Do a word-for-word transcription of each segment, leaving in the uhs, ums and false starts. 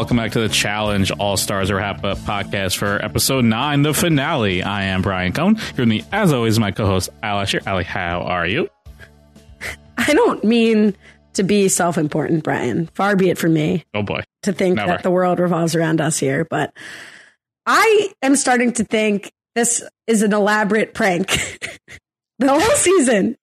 welcome back to the Challenge All-Stars Wrap-Up podcast for episode nine, the finale. I am Brian Cohn. Here with me, as always, my co-host, Ali Asher. Ali, how are you? I don't mean to be self-important, Brian. Far be it from me. Oh, boy. To think Never. that the world revolves around us here. But I am starting to think this is an elaborate prank. The whole season.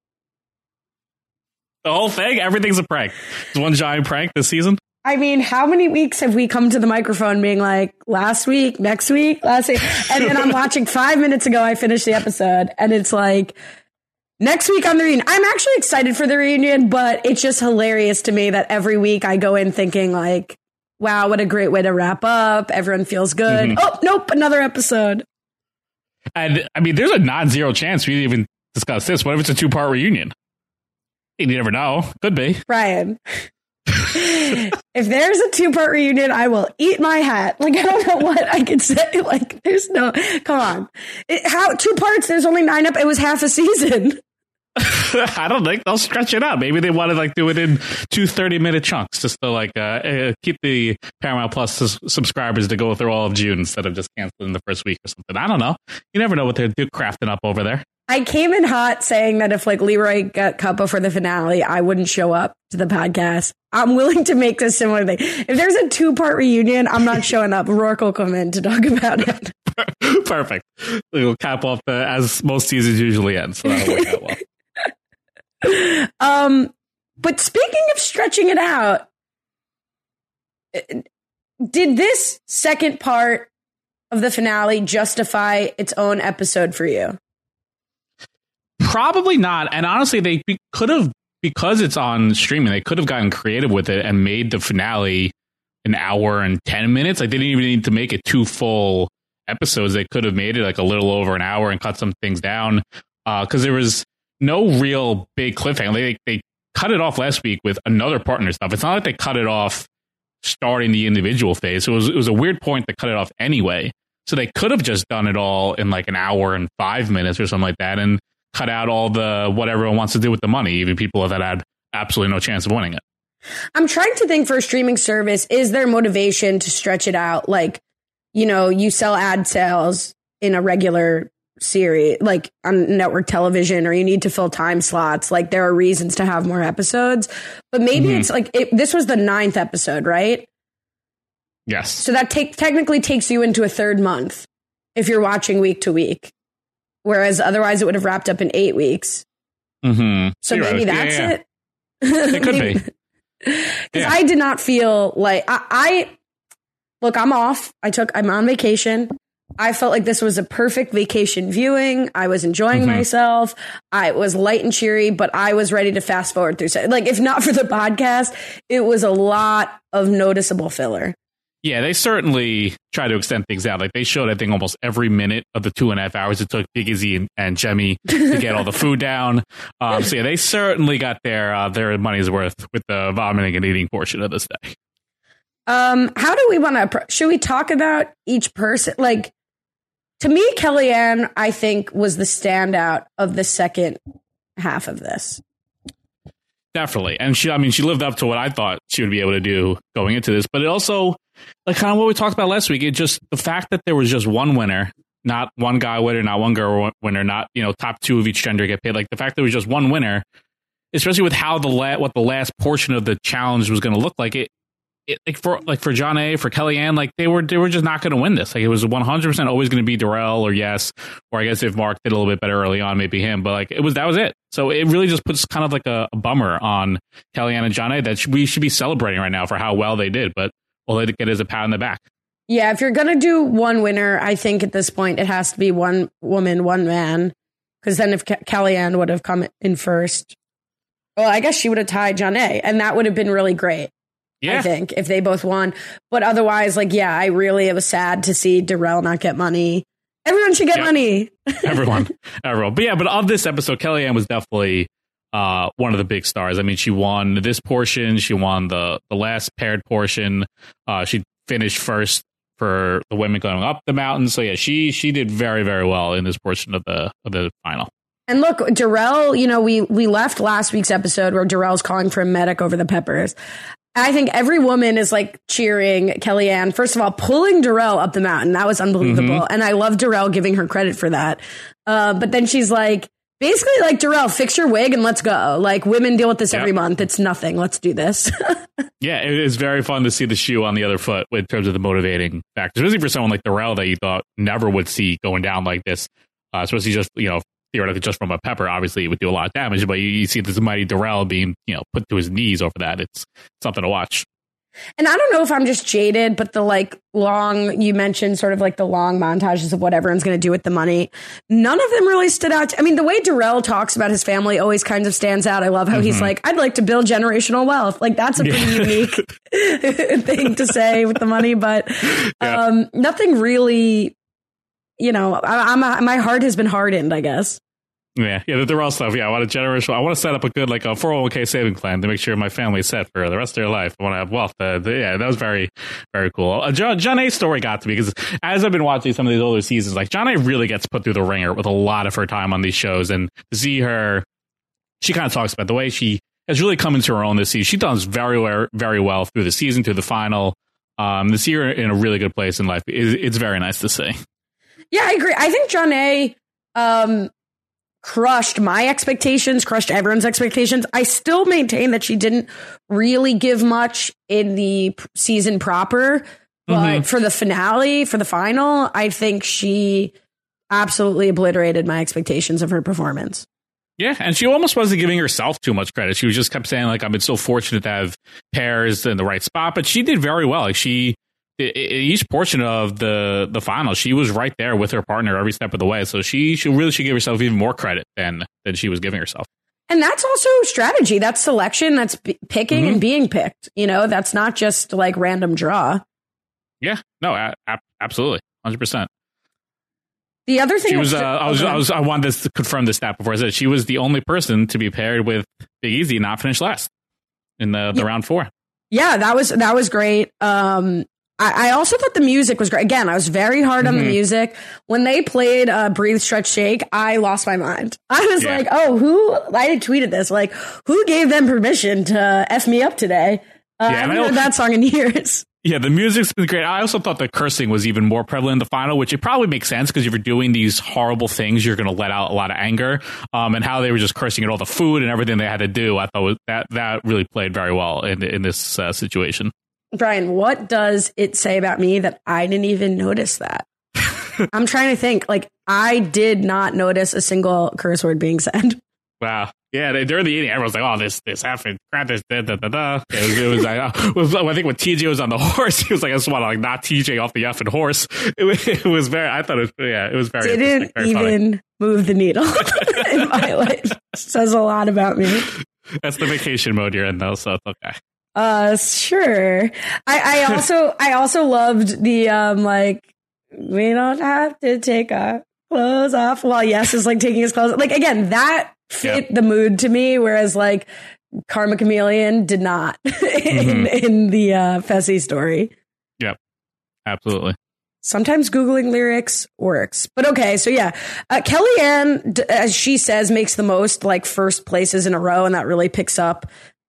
The whole thing? Everything's a prank. It's one giant prank this season? I mean, how many weeks have we come to the microphone being like, last week, next week, last week? And then I'm watching five minutes ago, I finished the episode, and it's like, next week on the reunion. I'm actually excited for the reunion, but it's just hilarious to me that every week I go in thinking like, wow, what a great way to wrap up. Everyone feels good. Mm-hmm. Oh, nope, another episode. And I mean, there's a non-zero chance we didn't even discuss this. What if it's a two-part reunion? You never know. Could be. Brian. If there's a two-part reunion, I will eat my hat. Like, I don't know what I could say. Like, there's no, come on. It, how, two parts, there's only nine up. It was half a season. I don't think they'll stretch it out. Maybe they want to like do it in two thirty-minute chunks just to like uh, uh, keep the Paramount Plus sus- subscribers to go through all of June instead of just canceling the first week or something. I don't know. You never know what they're do- crafting up over there. I came in hot saying that if like Leroy got Cuppa for the finale, I wouldn't show up to the podcast. I'm willing to make this similar thing. If there's a two part reunion, I'm not showing up. Rourke will come in to talk about it. Perfect. We'll cap off the, as most seasons usually end. So that'll work out well. Um, but speaking of stretching it out, did this second part of the finale justify its own episode for you? Probably not. And honestly, they be- could have, because it's on streaming, they could have gotten creative with it and made the finale an hour and ten minutes. Like, they didn't even need to make it two full episodes. They could have made it like a little over an hour and cut some things down because uh, there was no real big cliffhanger. They, they cut it off last week with another partner stuff. It's not like they cut it off starting the individual phase. It was, it was a weird point to cut it off anyway. So they could have just done it all in like an hour and five minutes or something like that and cut out all the what everyone wants to do with the money, even people that had absolutely no chance of winning it. I'm trying to think for a streaming service, is there motivation to stretch it out? Like, you know, you sell ad sales in a regular series, like on network television, or you need to fill time slots. Like, there are reasons to have more episodes, but maybe mm-hmm. it's like, it, this was the ninth episode, right? Yes. So that take, technically takes you into a third month if you're watching week to week. Whereas otherwise it would have wrapped up in eight weeks. Mm-hmm. So You're maybe right. that's yeah, yeah. it. It could be. Because yeah. I did not feel like I, I look, I'm off. I took, I'm on vacation. I felt like this was a perfect vacation viewing. I was enjoying mm-hmm. myself. I was light and cheery, but I was ready to fast forward through. Like, if not for the podcast, it was a lot of noticeable filler. Yeah, they certainly try to extend things out. Like, they showed, I think, almost every minute of the two and a half hours it took Big Izzy and, and Jemmye to get all the food down. Um, so, yeah, they certainly got their uh, their money's worth with the vomiting and eating portion of this day. Um, how do we want to... Should we talk about each person? Like, to me, Kellyanne, I think, was the standout of the second half of this. Definitely. And she, I mean, she lived up to what I thought she would be able to do going into this. But it also... Like kind of what we talked about last week, it just the fact that there was just one winner, not one guy winner, not one girl winner, not, you know, top two of each gender get paid. Like the fact there was just one winner, especially with how the la- what the last portion of the challenge was going to look like. It, it like for like for Jonna, for Kellyanne, like they were they were just not going to win this. Like it was one hundred percent always going to be Darrell or Yes, or I guess if Mark did a little bit better early on, maybe him. But like it was that was it. So it really just puts kind of like a, a bummer on Kellyanne and Jonna that we should be celebrating right now for how well they did, but. All they get is a pat on the back. Yeah, if you're going to do one winner, I think at this point it has to be one woman, one man. Because then if Ke- Kellyanne would have come in first, well, I guess she would have tied Jonna, and that would have been really great. Yeah. I think, if they both won. But otherwise, like, yeah, I really, it was sad to see Darrell not get money. Everyone should get yep. money. everyone, everyone. But yeah, but of this episode, Kellyanne was definitely uh, one of the big stars. I mean, she won this portion. She won the, the last paired portion. Uh, she finished first for the women going up the mountain. So yeah, she she did very, very well in this portion of the of the final. And look, Darrell, you know, we we left last week's episode where Darrell's calling for a medic over the peppers. I think every woman is like cheering Kellyanne. First of all, pulling Darrell up the mountain. That was unbelievable. Mm-hmm. And I love Darrell giving her credit for that. Uh, but then she's like, basically like, Darrell, fix your wig and let's go. Like, women deal with this yep. every month. It's nothing. Let's do this. Yeah, it is very fun to see the shoe on the other foot in terms of the motivating factors, especially for someone like Darrell that you thought never would see going down like this. Uh, especially just, you know, theoretically just from a pepper, obviously it would do a lot of damage, but you, you see this mighty Darrell being, you know, put to his knees over that. It's something to watch. And I don't know if I'm just jaded, but the like long, you mentioned sort of like the long montages of what everyone's going to do with the money. None of them really stood out. To, I mean, the way Darrell talks about his family always kind of stands out. I love how mm-hmm. he's like, I'd like to build generational wealth. Like that's a pretty yeah. unique thing to say with the money, but yeah. um, nothing really, you know, I, I'm a, my heart has been hardened, I guess. Yeah, yeah, the Darrell stuff. Yeah, I want a generational. I want to set up a good like a four oh one k saving plan to make sure my family is set for the rest of their life. I want to have wealth. Uh, yeah, that was very, very cool. Uh, John, John A's story got to me because as I've been watching some of these older seasons, like John A really gets put through the ringer with a lot of her time on these shows, and to see her, she kind of talks about the way she has really come into her own this season. She does very well, very well through the season, through the final. Um, to see her in a really good place in life, it, it's very nice to see. Yeah, I agree. I think John A. Um, crushed my expectations, crushed everyone's expectations. I still maintain that she didn't really give much in the season proper, but mm-hmm. for the finale, for the final, I think she absolutely obliterated my expectations of her performance. Yeah, and she almost wasn't giving herself too much credit. She was just kept saying, like, I've been so fortunate to have pairs in the right spot, but she did very well. Like, she, each portion of the the final, she was right there with her partner every step of the way. So she, she really should give herself even more credit than, than she was giving herself. And that's also strategy. That's selection. That's p- picking mm-hmm. and being picked. You know, that's not just like random draw. Yeah, no, a- a- absolutely. one hundred percent. The other thing she was, uh, I was, I was, I wanted to confirm this stat before I said it. She was the only person to be paired with Big Easy and not finish last in the, the yeah. round four. Yeah, that was, that was great. Um, I, I also thought the music was great. Again, I was very hard on mm-hmm. the music. When they played uh, Breathe, Stretch, Shake, I lost my mind. I was yeah. like, oh, who, I had tweeted this, like, who gave them permission to F me up today? Uh, yeah, I haven't heard that song in years. Yeah, the music's been great. I also thought the cursing was even more prevalent in the final, which it probably makes sense because if you're doing these horrible things, you're going to let out a lot of anger. Um, and how they were just cursing at all the food and everything they had to do, I thought was, that that really played very well in in this uh, situation. Brian, what does it say about me that I didn't even notice that? I'm trying to think. Like, I did not notice a single curse word being said. Wow. Yeah, they, during the eating, everyone's like, "Oh, this, this happened. Crap, this, da, da, da, da." It was, it was like, uh, was, I think when T J was on the horse, he was like, "I just want to like knock T J off the effing horse." It was, it was very. I thought it was, yeah, it was very. Didn't very even funny. Move the needle in my life. Says a lot about me. That's the vacation mode you're in, though, so it's okay. Uh, sure. I, I also, I also loved the, um, like, we don't have to take our clothes off. Well, yes, is like taking his clothes. Like, again, that fit yep. the mood to me. Whereas like Karma Chameleon did not in, mm-hmm. in the, uh, Fessy story. Yep. Absolutely. Sometimes Googling lyrics works, but okay. So yeah, uh, Kellyanne, as she says, makes the most like first places in a row. And that really picks up,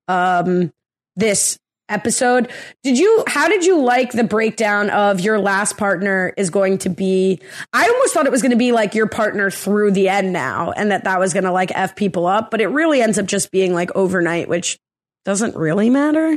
um, this episode. Did you, how did you like the breakdown of your last partner is going to be, I almost thought it was going to be like your partner through the end now, and that that was going to like F people up, but it really ends up just being like overnight, which doesn't really matter.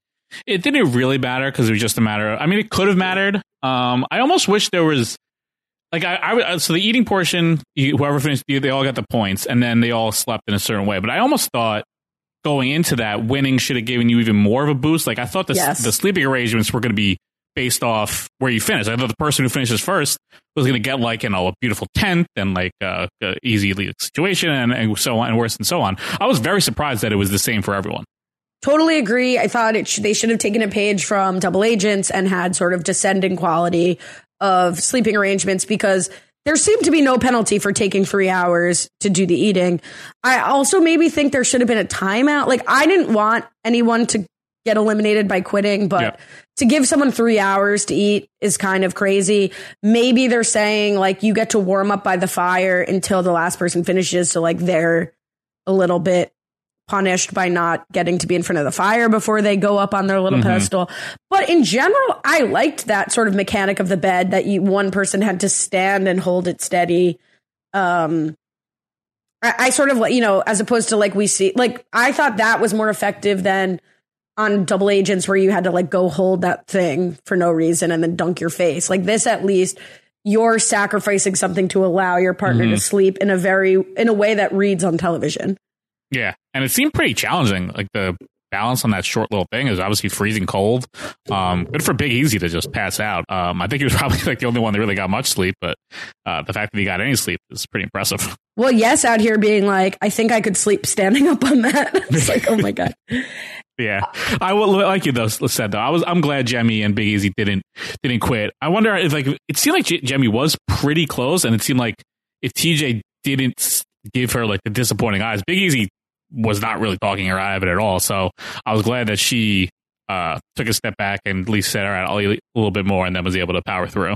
It didn't really matter because it was just a matter of, I mean, it could have mattered. Um, I almost wish there was like, I, I, so the eating portion, whoever finished, they all got the points and then they all slept in a certain way. But I almost thought going into that, winning should have given you even more of a boost. Like, I thought the, yes. the sleeping arrangements were going to be based off where you finish. I thought the person who finishes first was going to get, like, you know, a beautiful tent and, like, uh, a easy situation and, and so on, and worse and so on. I was very surprised that it was the same for everyone. Totally agree. I thought it sh- they should have taken a page from Double Agents and had sort of descending quality of sleeping arrangements, because there seemed to be no penalty for taking three hours to do the eating. I also maybe think there should have been a timeout. Like, I didn't want anyone to get eliminated by quitting, but yep. to give someone three hours to eat is kind of crazy. Maybe they're saying, like, you get to warm up by the fire until the last person finishes. So, like, they're a little bit punished by not getting to be in front of the fire before they go up on their little Mm-hmm. pedestal. But in general, I liked that sort of mechanic of the bed that you, one person had to stand and hold it steady. Um, I, I sort of like, you know, as opposed to like we see, like I thought that was more effective than on Double Agents where you had to like go hold that thing for no reason and then dunk your face. Like this, at least you're sacrificing something to allow your partner Mm-hmm. to sleep in a very, in a way that reads on television. Yeah, and it seemed pretty challenging. Like the balance on that short little thing is obviously freezing cold. Um, good for Big Easy to just pass out. Um, I think he was probably like the only one that really got much sleep, but uh, the fact that he got any sleep is pretty impressive. Well, yes, out here being like, I think I could sleep standing up on that. It's like, oh my God. Yeah, I will, like you though said though. I was I'm glad Jemmye and Big Easy didn't didn't quit. I wonder if like it seemed like J- Jemmye was pretty close, and it seemed like if T J didn't give her like the disappointing eyes, Big Easy was not really talking her out of it at all. So I was glad that she uh, took a step back and at least said, "All right, I'll eat a little bit more," and then was able to power through.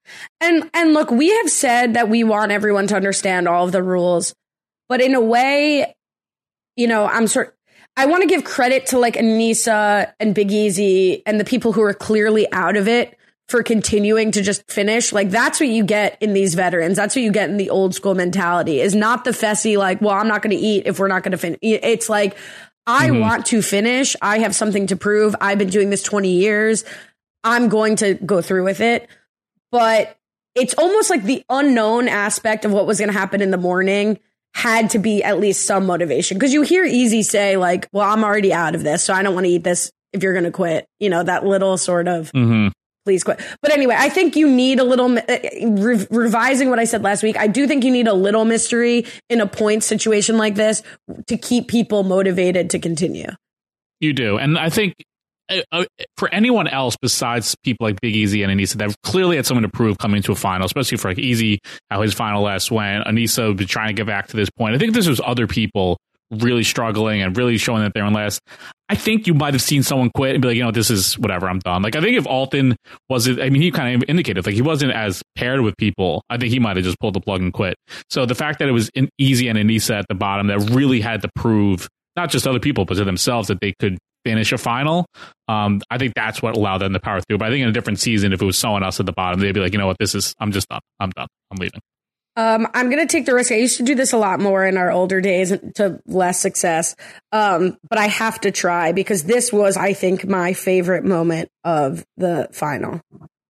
And and look, we have said that we want everyone to understand all of the rules, but in a way, you know, I'm sort. I want to give credit to like Aneesa and Big Easy and the people who are clearly out of it for continuing to just finish. Like that's what you get in these veterans. That's what you get in the old school mentality is not the fessy, like, well, I'm not going to eat if we're not going to finish. It's like, I mm-hmm. want to finish. I have something to prove. I've been doing this twenty years. I'm going to go through with it. But it's almost like the unknown aspect of what was going to happen in the morning had to be at least some motivation. Because you hear Easy say like, well, I'm already out of this, so I don't want to eat this if you're going to quit. You know, that little sort of, mm-hmm. please quit. But anyway, I think you need a little, uh, re- revising what I said last week, I do think you need a little mystery in a point situation like this to keep people motivated to continue. You do. And I think uh, for anyone else besides people like Big Easy and Aneesa that clearly had something to prove coming to a final, especially for like Easy, how his final last went, Aneesa would be trying to get back to this point. I think this was other people really struggling and really showing that they're in last. I think you might have seen someone quit and be like, you know, this is whatever, I'm done. Like, I think if Alton wasn't, I mean, he kind of indicated like he wasn't as paired with people. I think he might have just pulled the plug and quit. So the fact that it was in Easy and Aneesa at the bottom that really had to prove not just other people, but to themselves that they could finish a final. Um, I think that's what allowed them to power through. But I think in a different season, if it was someone else at the bottom, they'd be like, you know what, this is, I'm just done. I'm done. I'm leaving. Um, I'm going to take the risk. I used to do this a lot more in our older days to less success. Um, but I have to try because this was, I think, my favorite moment of the final.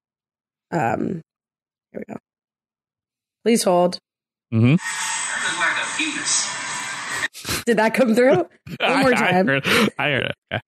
Um, here we go. Please hold. Mm-hmm. Did that come through? One I, more time. I heard, I heard it.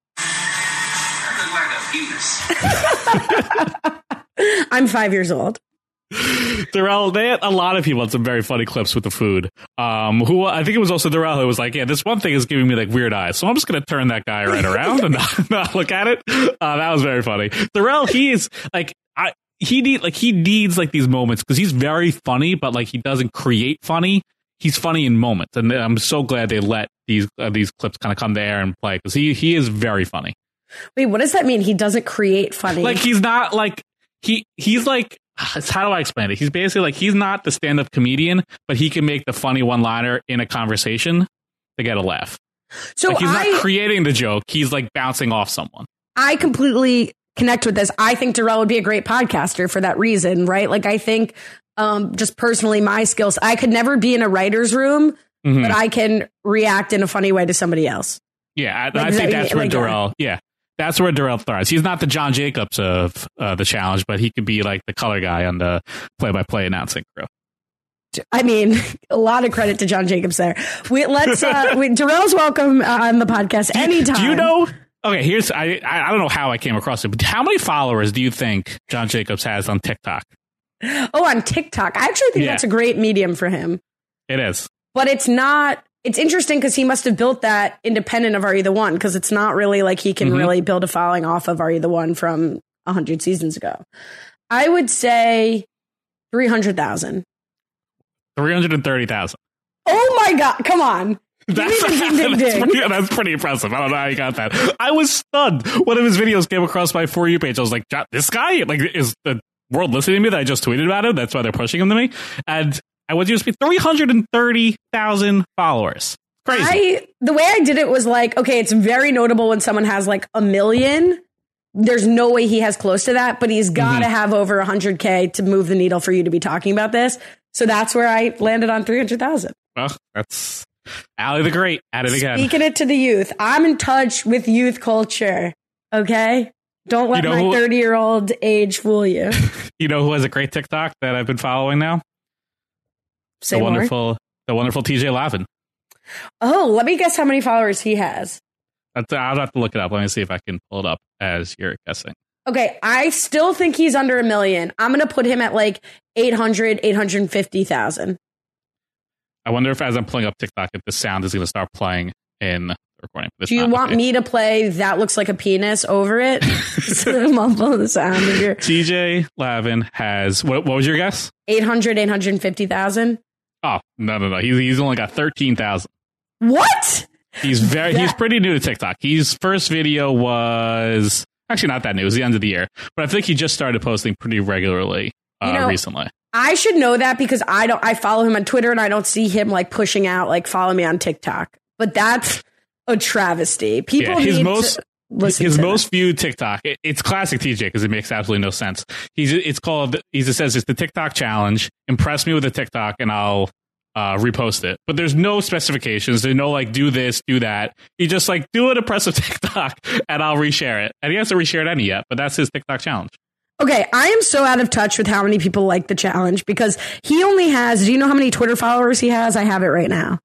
Okay. I'm five years old. Darrell, they had a lot of people had some very funny clips with the food. Um, who I think it was also Darrell who was like, yeah, this one thing is giving me like weird eyes, so I'm just going to turn that guy right around and not, not look at it. Uh, that was very funny. Darrell, he is like, I he need like he needs like these moments because he's very funny, but like he doesn't create funny. He's funny in moments, and I'm so glad they let these uh, these clips kind of come to air and play because he he is very funny. Wait, what does that mean? He doesn't create funny? Like he's not like he he's like. How do I explain it? He's basically like he's not the stand-up comedian, but he can make the funny one-liner in a conversation to get a laugh. So like he's I, not creating the joke; he's like bouncing off someone. I completely connect with this. I think Darrell would be a great podcaster for that reason, right? Like I think, um, just personally, my skills, I could never be in a writer's room, mm-hmm. but I can react in a funny way to somebody else. Yeah, I, like, I think that, that's where like, Darrell. Yeah. That's where Darrell thrives. He's not the John Jacobs of uh, the challenge, but he could be like the color guy on the play-by-play announcing crew. I mean, a lot of credit to John Jacobs there. We let's. Uh, we, Darrell's welcome uh, on the podcast do you, anytime. Do you know? Okay, here's I. I don't know how I came across it, but how many followers do you think John Jacobs has on TikTok? Oh, on TikTok, I actually think yeah. that's a great medium for him. It is, but it's not. It's interesting because he must have built that independent of Are You the One? Because it's not really like he can mm-hmm. really build a following off of Are You the One from one hundred seasons ago. I would say three hundred thousand. three hundred thirty thousand. Oh my God. Come on. That's, ding, ding, ding, that's, ding. Pretty, that's pretty impressive. I don't know how you got that. I was stunned. One of his videos came across my For You page. I was like, this guy? Like, is the world listening to me that I just tweeted about him? That's why they're pushing him to me. And I would just be three hundred thirty thousand followers. Crazy. I, the way I did it was like, okay, it's very notable when someone has like a million. There's no way he has close to that, but he's got to mm-hmm. have over one hundred K to move the needle for you to be talking about this. So that's where I landed on three hundred thousand. Well, that's Allie the Great at it again. Speaking it to the youth. I'm in touch with youth culture. Okay? Don't let you know my thirty-year-old age fool you. You know who has a great TikTok that I've been following now? Say the more. wonderful, the wonderful T J Lavin. Oh, let me guess how many followers he has. That's, I'll have to look it up. Let me see if I can pull it up as you're guessing. Okay, I still think he's under a million. I'm going to put him at like eight hundred, eight hundred fifty thousand. I wonder if as I'm pulling up TikTok, if the sound is going to start playing in the recording. This Do you want okay. me to play That Looks Like a Penis over it? So muffle the sound of your... T J Lavin has, what, what was your guess? eight hundred, eight hundred fifty thousand. Oh, no, no, no. He's, he's only got thirteen thousand. What? He's very, that- he's pretty new to TikTok. His first video was actually not that new. It was the end of the year, but I think he just started posting pretty regularly uh, you know, recently. I should know that because I don't, I follow him on Twitter and I don't see him like pushing out, like follow me on TikTok, but that's a travesty. People yeah, his need most, to listen his to most that. viewed TikTok. It, it's classic T J because it makes absolutely no sense. He's, it's called, he says it's the TikTok challenge. Impress me with a TikTok and I'll, Uh, repost it, but there's no specifications. There's no like do this, do that. He just like do an impressive TikTok and I'll reshare it. And he hasn't reshared any yet, but that's his TikTok challenge. Okay, I am so out of touch with how many people like the challenge because he only has. Do you know how many Twitter followers he has? I have it right now.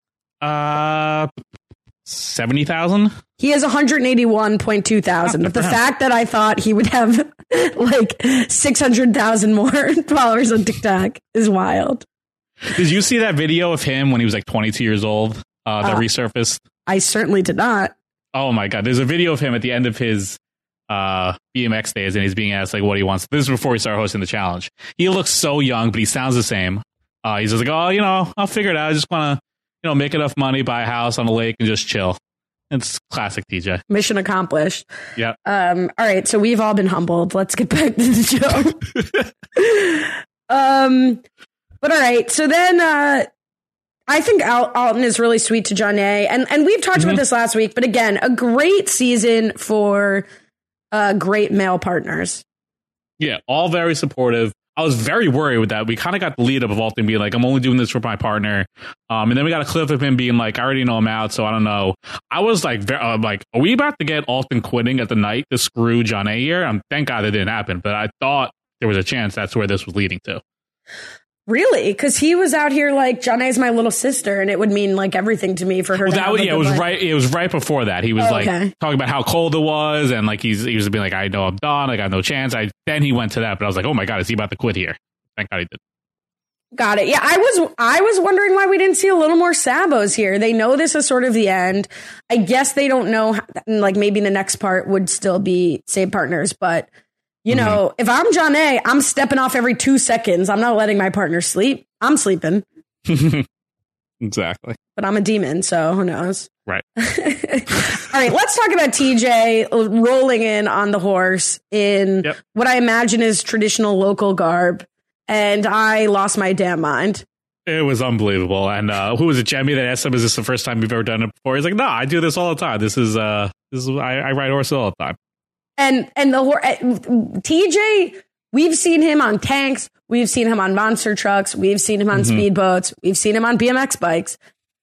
Uh, seventy thousand. He has one hundred eighty-one point two thousand. But the fact that I thought he would have like six hundred thousand more followers on TikTok is wild. Did you see that video of him when he was like twenty-two years old uh, that uh, resurfaced? I certainly did not. Oh, my God. There's a video of him at the end of his uh, B M X days, and he's being asked like what he wants. This is before he started hosting the challenge. He looks so young, but he sounds the same. Uh, he's just like, oh, you know, I'll figure it out. I just want to, you know, make enough money, buy a house on a lake, and just chill. It's classic T J. Mission accomplished. Yeah. Um. All right. So we've all been humbled. Let's get back to the show. um. But all right, so then uh, I think Al- Alton is really sweet to Janae, and and we've talked mm-hmm. about this last week. But again, a great season for uh, great male partners. Yeah, all very supportive. I was very worried with that. We kind of got the lead up of Alton being like, "I'm only doing this for my partner," um, and then we got a clip of him being like, "I already know I'm out, so I don't know." I was like, very, uh, "Like, are we about to get Alton quitting at the night to screw Janae here?" Um, thank God it didn't happen, but I thought there was a chance that's where this was leading to. Really? Because he was out here like, Janae's my little sister, and it would mean like everything to me for her. Well, to that have was, a yeah, it was life. right. It was right before that. He was oh, like okay. talking about how cold it was, and like he's he was being like, I know I'm done. I got no chance. I then he went to that, but I was like, oh my God, is he about to quit here? Thank God he did. Got it. Yeah, I was I was wondering why we didn't see a little more Sabos here. They know this is sort of the end. I guess they don't know. How, like maybe the next part would still be same partners, but. You know, mm-hmm. if I'm Janae, I'm stepping off every two seconds. I'm not letting my partner sleep. I'm sleeping. Exactly. But I'm a demon, so who knows? Right. All right, let's talk about T J rolling in on the horse in yep. what I imagine is traditional local garb. And I lost my damn mind. It was unbelievable. And uh, who was it, Jemmy, that asked him, is this the first time you've ever done it before? He's like, no, I do this all the time. This is, uh, this is I, I ride horses all the time. And and the T J, we've seen him on tanks, we've seen him on monster trucks, we've seen him on mm-hmm. speedboats, we've seen him on B M X bikes.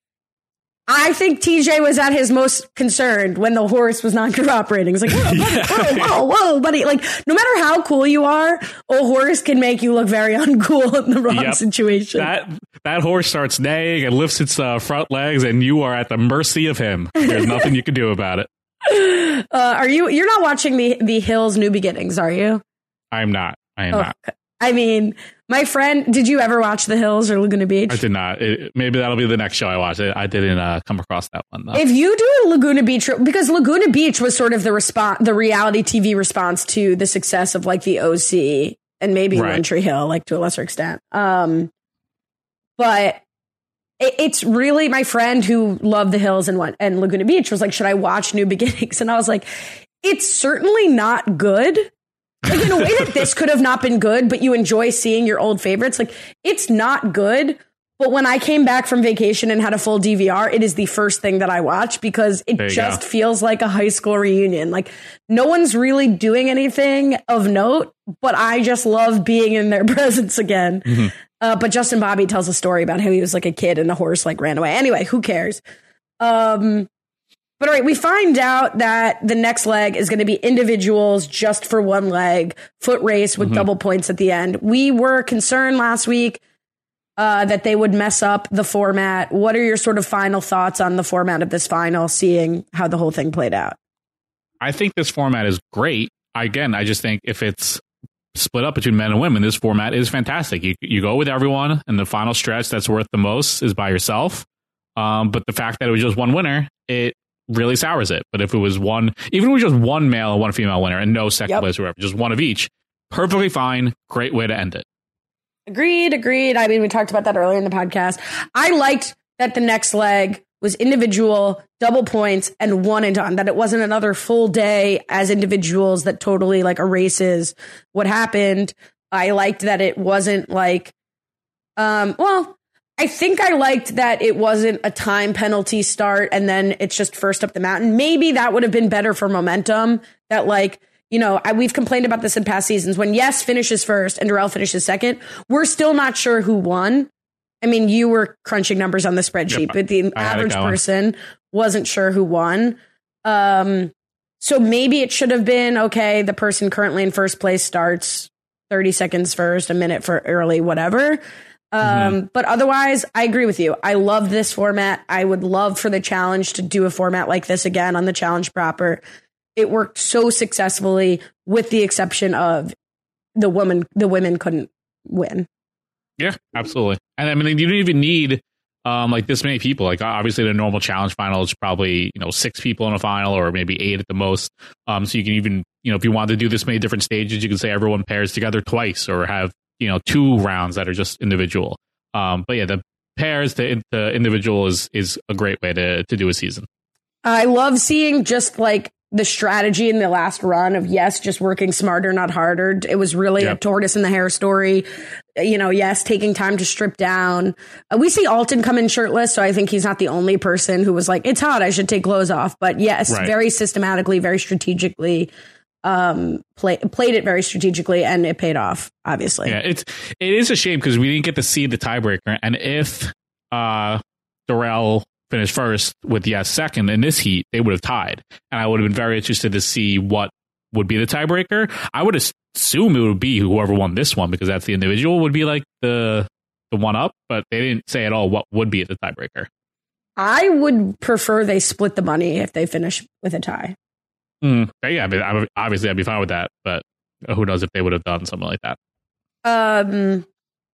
I think T J was at his most concerned when the horse was not cooperating. It's like, whoa, buddy, whoa, whoa, whoa, buddy. Like, no matter how cool you are, a horse can make you look very uncool in the wrong yep. situation. That that horse starts neighing and lifts its uh, front legs, and you are at the mercy of him. There's nothing you can do about it. Uh, are you? You're not watching the the Hills New Beginnings, are you? I'm not. I am oh, not. I mean, my friend, did you ever watch The Hills or Laguna Beach? I did not. It, maybe that'll be the next show I watch. I, I didn't uh, come across that one, though. If you do a Laguna Beach, because Laguna Beach was sort of the response, the reality T V response to the success of like the O C and maybe right. One Tree Hill, like to a lesser extent. Um, but it, it's really my friend who loved The Hills and what and Laguna Beach was like, should I watch New Beginnings? And I was like, it's certainly not good. Like in a way that this could have not been good, but you enjoy seeing your old favorites. Like it's not good, But when I came back from vacation and had a full D V R, it is the first thing that I watch because it just go. feels like a high school reunion. Like no one's really doing anything of note, but I just love being in their presence again. Mm-hmm. Uh, but Justin Bobby tells a story about how he was like a kid and the horse like ran away. Anyway, who cares? Um, but all right, we find out that the next leg is going to be individuals just for one leg, foot race with mm-hmm. double points at the end. We were concerned last week uh, that they would mess up the format. What are your sort of final thoughts on the format of this final, seeing how the whole thing played out? I think this format is great. Again, I just think if it's split up between men and women, this format is fantastic. You you go with everyone, and the final stretch that's worth the most is by yourself. Um, but the fact that it was just one winner, it really sours it. But if it was one, even if it was just one male and one female winner and no second yep. place or whatever, just one of each, perfectly fine. Great way to end it. Agreed, agreed. I mean, we talked about that earlier in the podcast. I liked that the next leg was individual, double points, and one and done. That it wasn't another full day as individuals that totally like erases what happened. I liked that it wasn't like, um, well, I think I liked that it wasn't a time penalty start and then it's just first up the mountain. Maybe that would have been better for momentum. That like, you know, I, we've complained about this in past seasons. When Yes finishes first and Darrell finishes second, we're still not sure who won. I mean, you were crunching numbers on the spreadsheet, yep, but the average person wasn't sure who won. Um, so maybe it should have been, okay, the person currently in first place starts thirty seconds first, a minute for early, whatever. Um, mm-hmm. But otherwise, I agree with you. I love this format. I would love for the challenge to do a format like this again on the challenge proper. It worked so successfully, with the exception of the woman, the women couldn't win. Yeah, absolutely. And I mean, you don't even need um, like this many people. Like obviously the normal challenge final is probably, you know, six people in a final or maybe eight at the most. Um, so you can even, you know, if you want to do this many different stages, you can say everyone pairs together twice or have, you know, two rounds that are just individual. Um, but yeah, the pairs to, to individual is, is a great way to, to do a season. I love seeing just like the strategy in the last run of Yes, just working smarter, not harder. It was really yep. a tortoise in the hare story. You know, Yes, taking time to strip down. Uh, we see Alton come in shirtless, so I think he's not the only person who was like, it's hot, I should take clothes off. But yes, right. very systematically, very strategically, um, play, played it very strategically, and it paid off, obviously. Yeah, it's, it is a shame because we didn't get to see the tiebreaker. And if uh, Darrell finished first with Yes second in this heat, they would have tied. And I would have been very interested to see what would be the tiebreaker. I would assume it would be whoever won this one, because that's the individual would be like the the one up, but they didn't say at all what would be the tiebreaker. I would prefer they split the money if they finish with a tie. Mm, yeah, I mean, I would, obviously I'd be fine with that, but who knows if they would have done something like that. Um,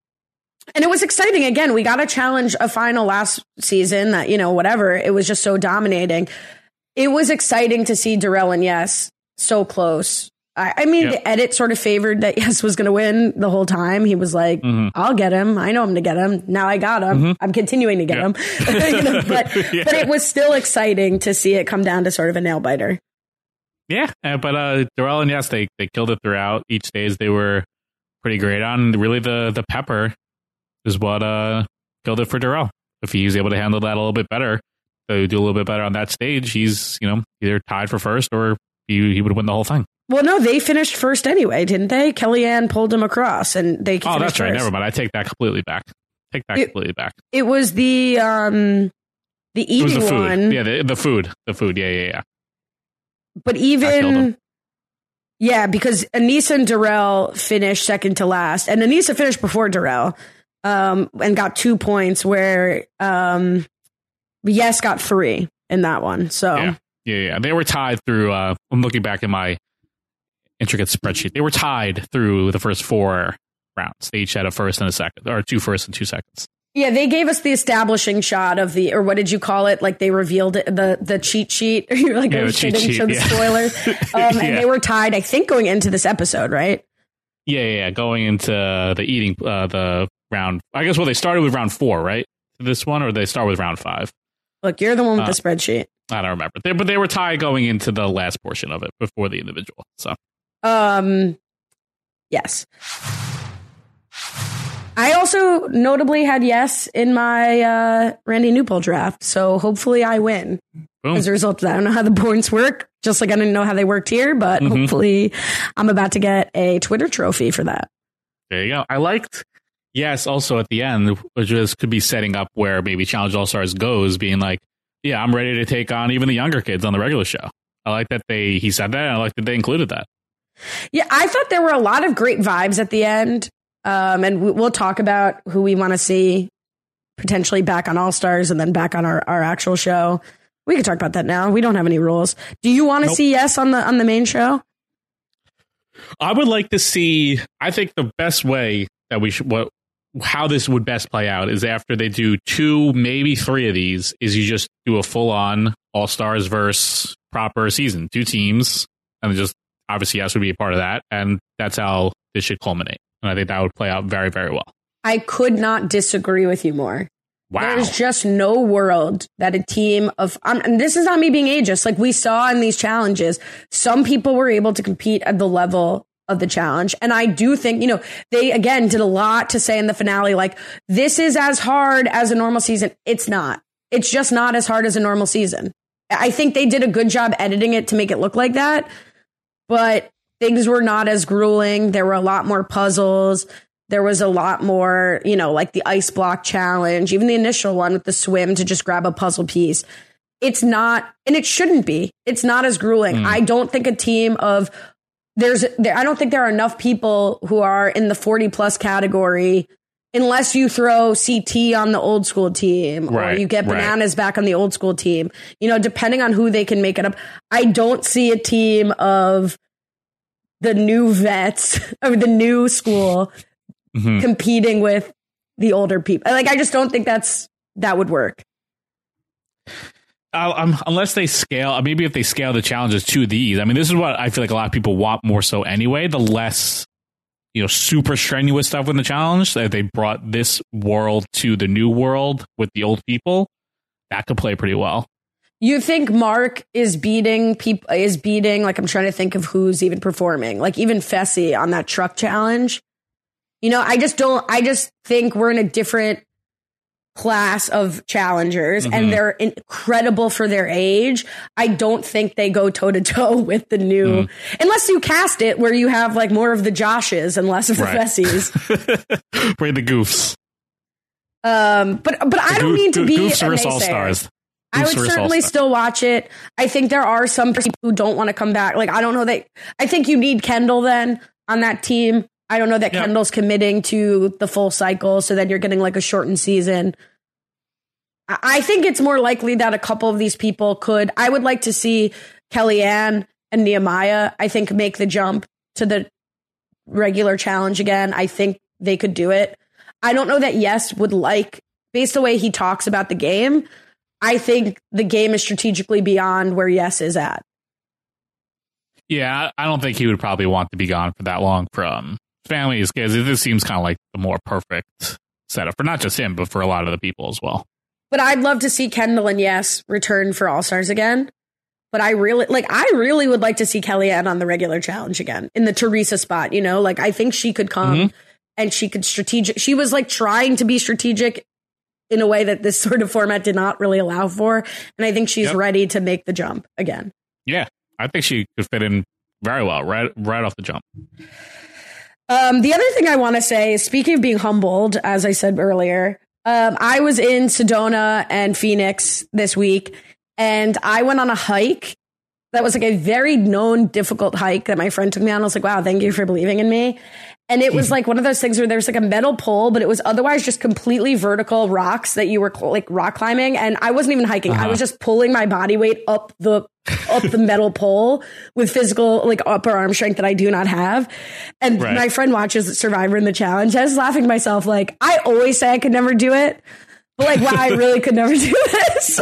and it was exciting. Again, we got a challenge, a final last season that, you know, whatever. It was just so dominating. It was exciting to see Darrell and Yes so close. I, I mean, yep. the edit sort of favored that Yes was going to win the whole time. He was like, mm-hmm. I'll get him. I know I'm to get him. Now I got him. Mm-hmm. I'm continuing to get yep. him. you know, but, yeah. but it was still exciting to see it come down to sort of a nail biter. Yeah, uh, but uh, Darrell and Yes, they, they killed it throughout. Each stage they were pretty great on. Really, the the pepper is what uh, killed it for Darrell. If he was able to handle that a little bit better, to do a little bit better on that stage, he's, you know, either tied for first or he, he would win the whole thing. Well, no, they finished first anyway, didn't they? Kellyanne pulled him across, and they. Oh, that's right. First. Never mind. I take that completely back. Take that it, completely back. It was the um, the eating it was the food. one. Yeah, the, the food. The food. Yeah, yeah, yeah. But even, yeah, because Aneesa and Darrell finished second to last, and Aneesa finished before Darrell, um, and got two points. Where um, Yes got three in that one. So yeah, yeah, yeah. They were tied through. Uh, I'm looking back at my intricate spreadsheet. They were tied through the first four rounds. They each had a first and a second, or two firsts and two seconds. Yeah, they gave us the establishing shot of the, or what did you call it? Like they revealed it, the the cheat sheet. You're like, yeah, oh shit, didn't show the yeah. spoilers. Um, and yeah. they were tied, I think, going into this episode, right? Yeah, yeah, yeah. Going into the eating, uh, the round. I guess, well, they started with round four, right? This one, or they start with round five? Look, you're the one with uh, the spreadsheet. I don't remember. They, but they were tied going into the last portion of it before the individual. So, um, yes. I also notably had yes in my uh, Randy Newpole draft, so hopefully I win Boom. As a result of that. I don't know how the points work, just like I didn't know how they worked here, but mm-hmm. hopefully I'm about to get a Twitter trophy for that. There you go. I liked yes also at the end, which was, could be setting up where maybe Challenge All-Stars goes, being like, yeah, I'm ready to take on even the younger kids on the regular show. I like that they he said that, and I like that they included that. Yeah, I thought there were a lot of great vibes at the end. Um, and we'll talk about who we want to see potentially back on All Stars and then back on our, our actual show. We can talk about that now. We don't have any rules. Do you want to nope. see yes on the on the main show? I would like to see. I think the best way that we should what how this would best play out is after they do two, maybe three of these. Is you just do a full on All Stars versus proper season, two teams, and just obviously yes would be a part of that, and that's how this should culminate. And I think that would play out very, very well. I could not disagree with you more. Wow. There's just no world that a team of, um, and this is not me being ageist, like we saw in these challenges, some people were able to compete at the level of the challenge. And I do think, you know, they, again, did a lot to say in the finale, like, this is as hard as a normal season. It's not. It's just not as hard as a normal season. I think they did a good job editing it to make it look like that. But things were not as grueling. There were a lot more puzzles. There was a lot more, you know, like the ice block challenge, even the initial one with the swim to just grab a puzzle piece. It's not, and it shouldn't be. It's not as grueling. Mm. I don't think a team of, there's, there, I don't think there are enough people who are in the forty plus category, unless you throw C T on the old school team right, or you get Bananas right. back on the old school team. You know, depending on who they can make it up. I don't see a team of the new vets or the new school mm-hmm. competing with the older people. Like, I just don't think that's that would work. Uh, um, unless they scale, maybe if they scale the challenges to these. I mean, this is what I feel like a lot of people want more so anyway. The less, you know, super strenuous stuff in the challenge, that they brought this world to the new world with the old people, that could play pretty well. You think Mark is beating people, is beating, like, I'm trying to think of who's even performing, like even Fessy on that truck challenge. You know, I just don't, I just think we're in a different class of challengers mm-hmm. and they're incredible for their age. I don't think they go toe to toe with the new, mm. unless you cast it where you have like more of the Joshes and less of the right. Fessies. Bring the goofs. Um, but, but I don't mean to be goofs versus all stars. I would certainly still watch it. I think there are some people who don't want to come back. Like, I don't know that. I think you need Kendall then on that team. I don't know that yep. Kendall's committing to the full cycle. So then you're getting like a shortened season. I think it's more likely that a couple of these people could. I would like to see Kellyanne and Nehemiah, I think, make the jump to the regular challenge again. I think they could do it. I don't know that Yes would like, based the way he talks about the game, I think the game is strategically beyond where Yes is at. Yeah, I don't think he would probably want to be gone for that long from families, because this seems kind of like the more perfect setup for not just him, but for a lot of the people as well. But I'd love to see Kendall and Yes return for All Stars again. But I really, like, I really would like to see Kellyanne on the regular challenge again in the Teresa spot. You know, like, I think she could come mm-hmm. and she could strategic. She was like trying to be strategic in a way that this sort of format did not really allow for. And I think she's yep. ready to make the jump again. Yeah, I think she could fit in very well right, right off the jump. Um, the other thing I want to say is, speaking of being humbled, as I said earlier, um, I was in Sedona and Phoenix this week, and I went on a hike that was like a very known, difficult hike that my friend took me on. I was like, wow, thank you for believing in me. And it was like one of those things where there's like a metal pole, but it was otherwise just completely vertical rocks that you were like rock climbing. And I wasn't even hiking. Uh-huh. I was just pulling my body weight up the up the metal pole with physical like upper arm strength that I do not have. And right. my friend watches Survivor in the challenge. I was laughing to myself, like, I always say I could never do it, but like, wow, I really could never do this.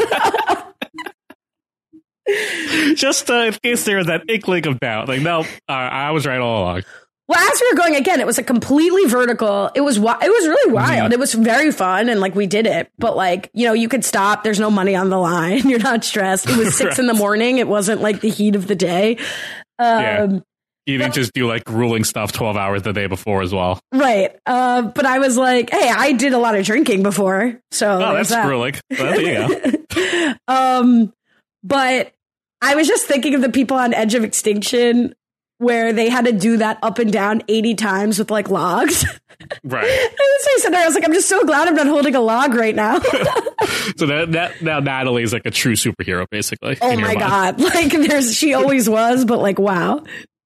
Just uh, in case there was that inkling of doubt, like, no, uh, I was right all along. Well, as we were going again, it was a completely vertical. It was it was really wild. Mm-hmm. It was very fun, and like we did it. But like, you know, you could stop. There's no money on the line. You're not stressed. It was six right. in the morning. It wasn't like the heat of the day. Um, yeah. You didn't just do like grueling stuff twelve hours the day before as well. Right. Uh, but I was like, hey, I did a lot of drinking before. So oh, that's that. grueling. Well, there you go. um, but I was just thinking of the people on Edge of Extinction where they had to do that up and down eighty times with like logs. Right. I was like, I'm just so glad I'm not holding a log right now. So that, that now Natalie is like a true superhero, basically. Oh my God. Like there's, she always was, but like, wow.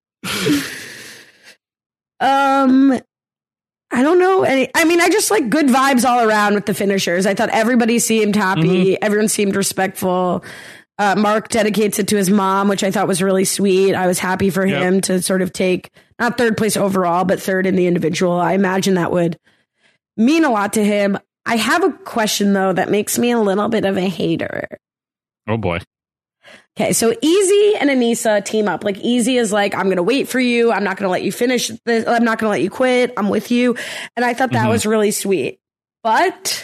um, I don't know. Any, I mean, I just like good vibes all around with the finishers. I thought everybody seemed happy. Mm-hmm. Everyone seemed respectful. Uh, Mark dedicates it to his mom, which I thought was really sweet. I was happy for yep. him to sort of take not third place overall, but third in the individual. I imagine that would mean a lot to him. I have a question, though, that makes me a little bit of a hater. Oh, boy. Okay, so Easy and Aneesa team up. Like, Easy is like, I'm going to wait for you. I'm not going to let you finish this. I'm not going to let you quit. I'm with you. And I thought that mm-hmm. was really sweet. But,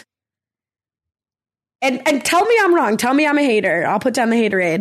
and, and tell me I'm wrong. Tell me I'm a hater. I'll put down the haterade.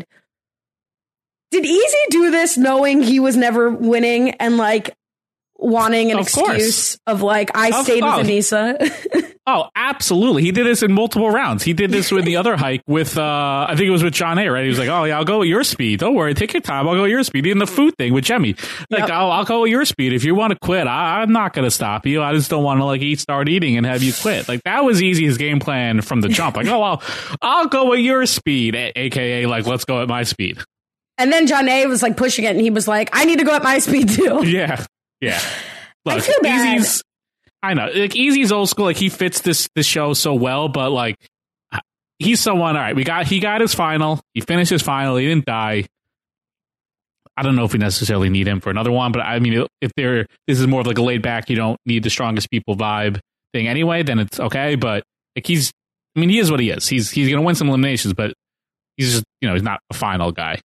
Did Easy do this knowing he was never winning and, like, wanting an of excuse course. of, like, I of, stayed oh. with Aneesa? Oh, absolutely. He did this in multiple rounds. He did this with the other hike with, uh, I think it was with John A, right? He was like, oh, yeah, I'll go at your speed. Don't worry. Take your time. I'll go at your speed. In the food thing with Jemmy. Like, yep. I'll, I'll go at your speed. If you want to quit, I, I'm not going to stop you. I just don't want to, like, eat, start eating and have you quit. Like, that was easy, his game plan from the jump. Like, oh, well, I'll go at your speed, a- AKA, like, let's go at my speed. And then John A was, like, pushing it, and he was like, I need to go at my speed, too. Yeah. Yeah. Look, I feel bad. Easy's, I know, like Easy's old school. Like he fits this this show so well, but like he's someone. All right, we got he got his final. He finished his final. He didn't die. I don't know if we necessarily need him for another one, but I mean, if they're this is more of like a laid back, you don't need the strongest people vibe thing anyway, then it's okay. But like he's, I mean, he is what he is. He's he's gonna win some eliminations, but he's just you know he's not a final guy.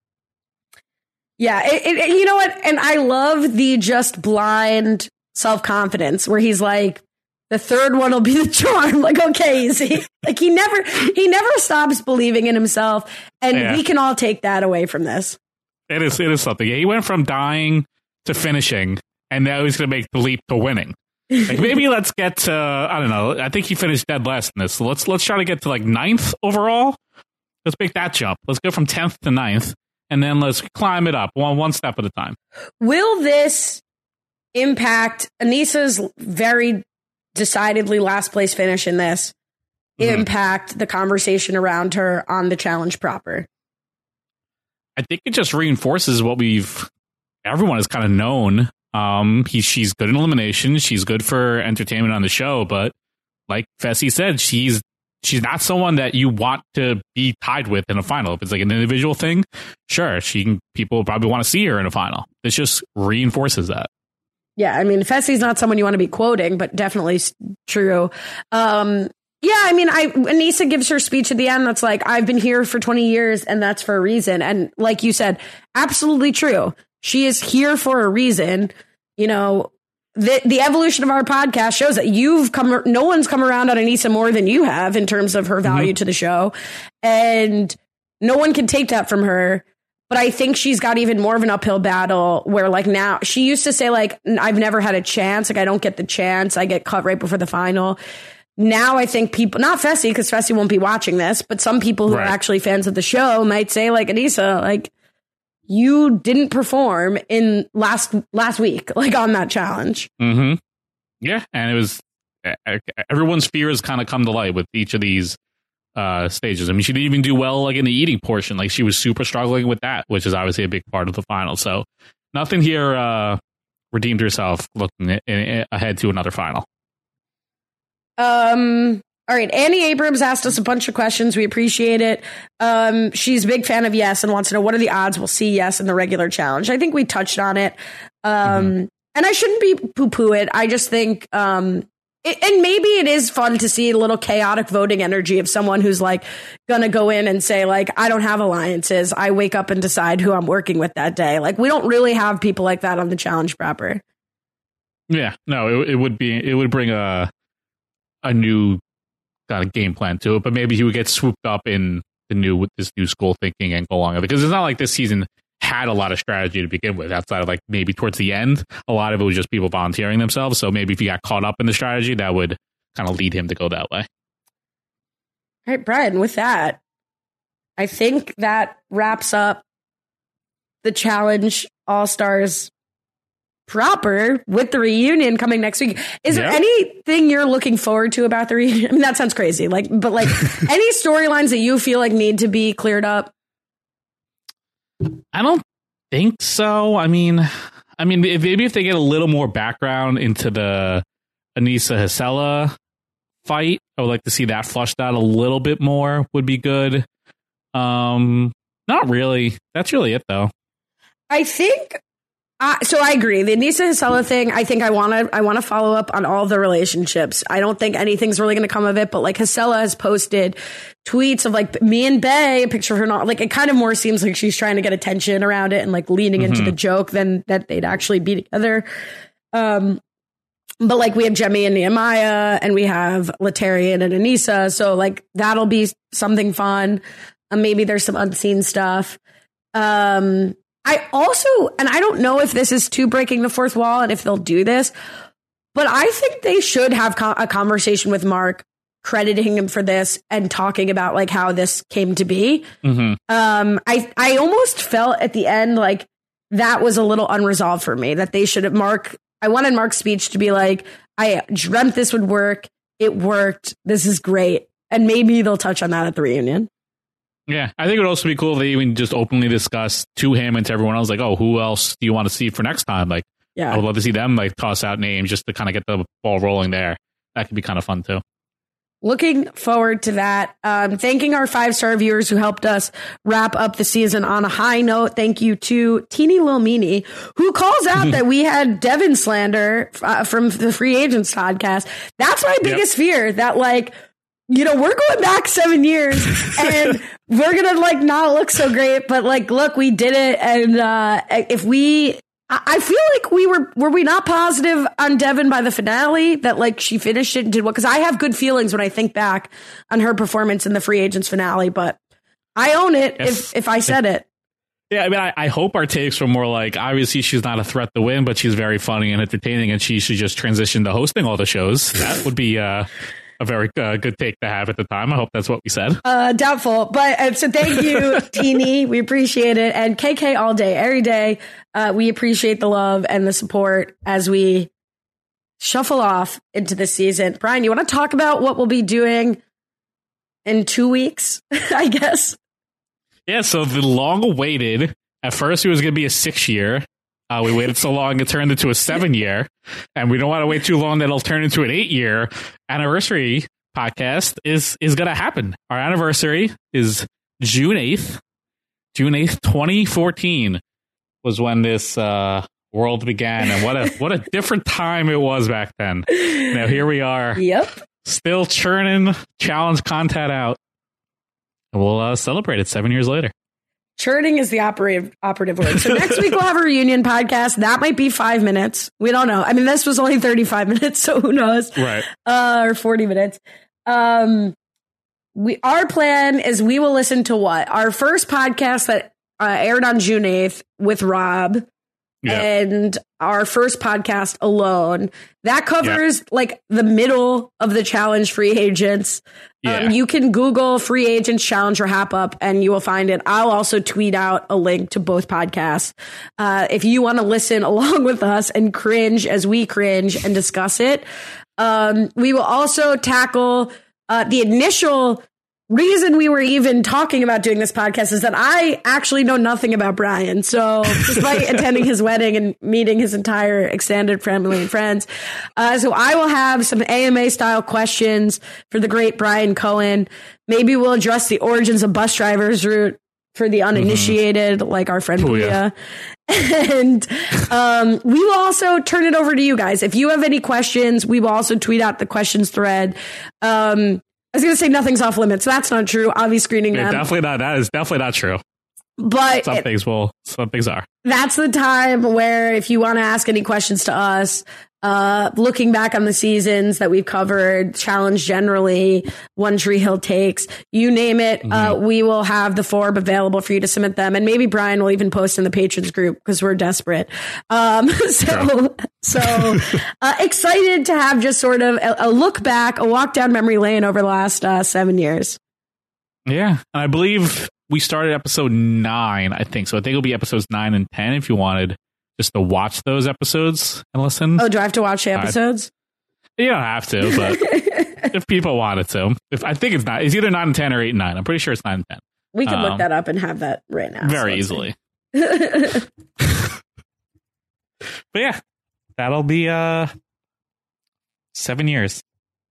Yeah, it, it, you know what? And I love the just blind self-confidence where he's like, the third one will be the charm. Like, okay, easy. Like he never, he never stops believing in himself. And yeah. we can all take that away from this. It is, it is something. He went from dying to finishing, and now he's going to make the leap to winning. Like maybe let's get to, I don't know. I think he finished dead last in this. So let's, let's try to get to like ninth overall. Let's make that jump. Let's go from tenth to ninth, and then let's climb it up one, one step at a time. Will this impact Aneesa's very decidedly last place finish in this mm-hmm. impact the conversation around her on the challenge proper? I think it just reinforces what we've everyone has kind of known. Um, he, she's good in elimination. She's good for entertainment on the show. But like Fessy said, she's she's not someone that you want to be tied with in a final. If it's like an individual thing, sure, she can, people probably want to see her in a final. This just reinforces that. Yeah, I mean, Fessy's not someone you want to be quoting, but definitely true. Um, yeah, I mean, I Aneesa gives her speech at the end that's like, I've been here for twenty years, and that's for a reason. And like you said, absolutely true. She is here for a reason. You know, the the evolution of our podcast shows that you've come, no one's come around on Aneesa more than you have in terms of her value mm-hmm. to the show. And no one can take that from her. But I think she's got even more of an uphill battle where like now she used to say like, I've never had a chance. Like I don't get the chance. I get cut right before the final. Now I think people, not Fessy, because Fessy won't be watching this, but some people who right. are actually fans of the show might say like, Aneesa, like you didn't perform in last, last week, like on that challenge. Mm-hmm. Yeah. And it was, everyone's fears kind of come to light with each of these Uh, stages. I mean, she didn't even do well like in the eating portion. Like she was super struggling with that, which is obviously a big part of the final. So nothing here uh, redeemed herself looking in, in, ahead to another final. Um. All right. Annie Abrams asked us a bunch of questions. We appreciate it. Um. She's a big fan of Yes and wants to know what are the odds we'll see Yes in the regular challenge. I think we touched on it. Um. Mm-hmm. And I shouldn't be poo-poo it. I just think um. It, and maybe it is fun to see a little chaotic voting energy of someone who's like going to go in and say like, I don't have alliances. I wake up and decide who I'm working with that day. Like we don't really have people like that on the challenge proper. Yeah, no, it, it would be, it would bring a, a new kind of game plan to it, but maybe he would get swooped up in the new, with this new school thinking and go along with it. Because it's not like this season had a lot of strategy to begin with. Outside of like maybe towards the end, a lot of it was just people volunteering themselves. So maybe if he got caught up in the strategy, that would kind of lead him to go that way. All right, Brian, with that, I think that wraps up the Challenge All-Stars proper with the reunion coming next week. Is there yep. anything you're looking forward to about the reunion? I mean, that sounds crazy, like, but like any storylines that you feel like need to be cleared up? I don't think so. I mean, I mean, if, maybe if they get a little more background into the Aneesa Hisela fight, I would like to see that flushed out a little bit more. Would be good. Um, not really. That's really it, though. I think. Uh, so I agree. The Aneesa Hisela thing, I think I want to I want to follow up on all the relationships. I don't think anything's really going to come of it, but like Hisela has posted tweets of like me and Bay, a picture of her, not like it kind of more seems like she's trying to get attention around it and like leaning mm-hmm. into the joke than that they'd actually be together. Um, but like we have Jemmye and Nehemiah and we have Laterrian and Aneesa. So like that'll be something fun. Uh, maybe there's some unseen stuff. Um, I also, and I don't know if this is too breaking the fourth wall and if they'll do this, but I think they should have co- a conversation with Mark, crediting him for this and talking about like how this came to be. Mm-hmm. Um, I, I almost felt at the end like that was a little unresolved for me, that they should have Mark. I wanted Mark's speech to be like, I dreamt this would work. It worked. This is great. And maybe they'll touch on that at the reunion. Yeah, I think it would also be cool if they even just openly discuss to him and to everyone else, like, oh, who else do you want to see for next time? Like, yeah. I would love to see them like toss out names just to kind of get the ball rolling there. That could be kind of fun, too. Looking forward to that. Um, thanking our five-star viewers who helped us wrap up the season on a high note. Thank you to Teeny Lil Meanie, who calls out that we had Devin slander uh, from the Free Agents podcast. That's my biggest yep. fear, that like, you know, we're going back seven years and we're going to like not look so great, but like, look, we did it. And uh, if we, I feel like we were, were we not positive on Devin by the finale, that like she finished it and did what? Because I have good feelings when I think back on her performance in the Free Agents finale, but I own it if, if, if I said it. Yeah, I mean, I, I hope our takes were more like, obviously she's not a threat to win, but she's very funny and entertaining and she should just transition to hosting all the shows. That would be, uh, a very uh, good take to have at the time. I hope that's what we said. Uh, doubtful. But uh, so thank you, Teeny. We appreciate it. And K K all day, every day. Uh, we appreciate the love and the support as we shuffle off into the season. Brian, you want to talk about what we'll be doing in two weeks, I guess? Yeah, so the long awaited, at first it was going to be a six year. Uh, we waited so long, it turned into a seven year, and we don't want to wait too long that it'll turn into an eight year anniversary podcast is, is going to happen. Our anniversary is June eighth, June eighth, twenty fourteen was when this, uh, world began. And what a, what a different time it was back then. Now here we are. Yep. Still churning challenge content out. And we'll uh, celebrate it seven years later. Churning is the operative operative word. So next week we'll have a reunion podcast. That might be five minutes. We don't know. I mean, this was only thirty-five minutes, so who knows? Right. Uh, or forty minutes. Um, we our plan is we will listen to what? Our first podcast that uh, aired on June eighth with Rob. Yeah. And our first podcast alone. That covers yeah. like the middle of the challenge free agents. Yeah. Um, you can Google Free Agents Challenge or Hap Up and you will find it. I'll also tweet out a link to both podcasts. Uh, if you want to listen along with us and cringe as we cringe and discuss it. Um, we will also tackle uh, the initial reason we were even talking about doing this podcast is that I actually know nothing about Brian. So despite attending his wedding and meeting his entire extended family and friends, uh, so I will have some A M A style questions for the great Brian Cohen. Maybe we'll address the origins of bus drivers route for the uninitiated, mm-hmm. like our friend oh, Leah. Yeah. And um, we will also turn it over to you guys. If you have any questions, we will also tweet out the questions thread. Um, I was going to say nothing's off limits. That's not true. I'll be screening yeah, them. Definitely not. That is definitely not true. But some things will, some things are. That's the time where if you want to ask any questions to us, uh, looking back on the seasons that we've covered, challenge generally, One Tree Hill takes, you name it. Mm-hmm. Uh, we will have the form available for you to submit them. And maybe Brian will even post in the patrons group because we're desperate. Um, so, so, uh, excited to have just sort of a, a look back, a walk down memory lane over the last, uh, seven years. Yeah. And I believe we started episode nine, I think. So I think it'll be episodes nine and ten if you wanted just to watch those episodes and listen. Oh, do I have to watch the episodes? Uh, you don't have to, but if people wanted to. If I think it's not, it's either nine and ten or eight and nine. I'm pretty sure it's nine and ten. We can um, look that up and have that right now. Very so easily. But yeah, that'll be uh seven years.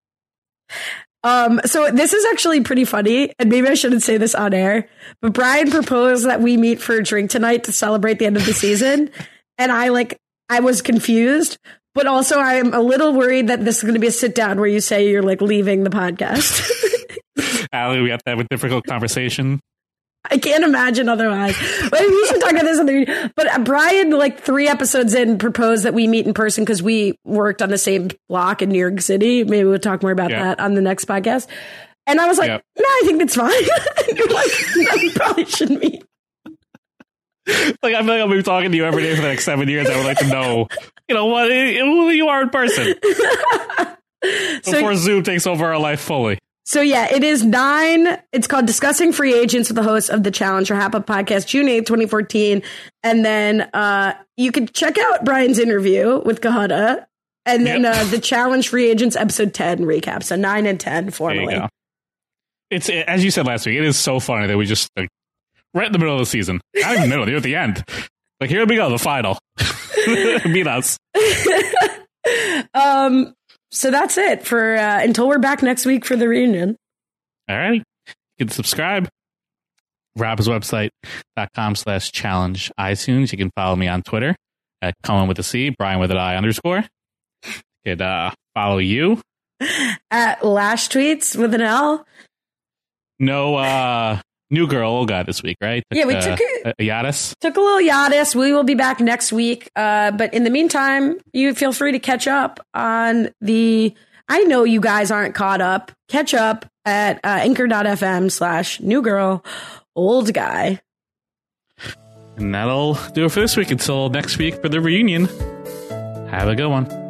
Um, so this is actually pretty funny, and maybe I shouldn't say this on air, but Brian proposed that we meet for a drink tonight to celebrate the end of the season. And I like, I was confused, but also I'm a little worried that this is going to be a sit down where you say you're like leaving the podcast. Allie, we have to have a difficult conversation. I can't imagine otherwise. But we should talk about this. On the, but Brian, like three episodes in, proposed that we meet in person because we worked on the same block in New York City. Maybe we'll talk more about yep. that on the next podcast. And I was like, yep. no, I think it's fine. And you're like, no, we probably shouldn't meet. Like, I feel like I'll be talking to you every day for the next seven years. I would like to know, you know, what who you are in person before so, Zoom takes over our life fully. So, yeah, it is nine. It's called Discussing Free Agents with the host of the Challenge or Hap Up podcast, June eighth, twenty fourteen. And then uh, you can check out Brian's interview with Kahada. And then yep. uh, the Challenge Free Agents episode ten recap. So nine and ten formally. It's, as you said last week, it is so funny that we just, like, right in the middle of the season. Not even the middle, you're at the end. Like, here we go, the final. Meet us. um, so that's it for uh, until we're back next week for the reunion. All right. You can subscribe. Rob's website.com slash challenge iTunes. You can follow me on Twitter at Cohen with a C, Brian with an I underscore. You could uh, follow you at Lash Tweets with an L. No, uh, new girl, old guy this week, right? Took, yeah, we uh, took a, a Yadis. Took a little Yadis. We will be back next week. Uh, but in the meantime, you feel free to catch up on the. I know you guys aren't caught up. Catch up at uh, anchor.fm slash new girl, old guy. And that'll do it for this week. Until next week for the reunion. Have a good one.